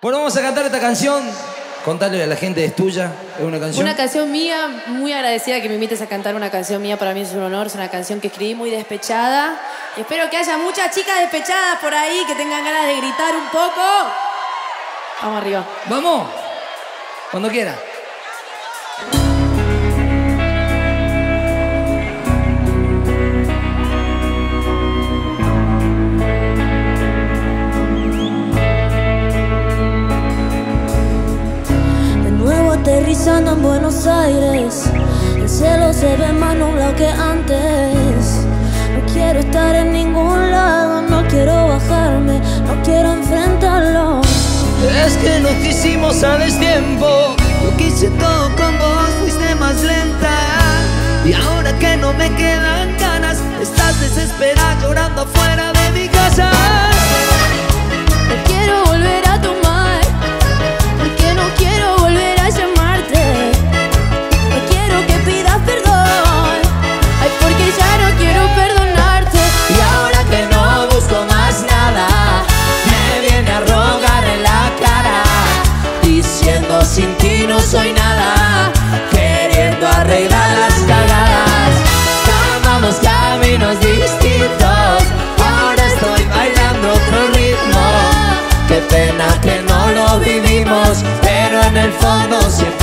Bueno, vamos a cantar esta canción. Contarle a la gente, es tuya, es una canción. Una canción mía, muy agradecida que me invites a cantar una canción mía, para mí es un honor, es una canción que escribí muy despechada. Espero que haya muchas chicas despechadas por ahí que tengan ganas de gritar un poco. Vamos arriba. Vamos, cuando quiera. Aterrizando en Buenos Aires, el cielo se ve más nublado que antes. No quiero estar en ningún lado, no quiero bajarme, no quiero enfrentarlo. Es que nos hicimos a destiempo, lo quise todo con vos, fuiste más lenta. Y ahora que no me quedan ganas, estás desesperada llorando afuera de mi casa. No quiero volver a tomar, porque no quiero volver a llamarte. No quiero que pidas perdón, ay, porque ya no quiero perdonarte. Y ahora que no busco más nada, me viene a rogar en la cara, diciendo sin ti no soy nada, queriendo arreglar las cagadas. Tomamos caminos distintos, ahora estoy bailando otro ritmo. Qué pena que no lo vivimos, pero en el fondo siempre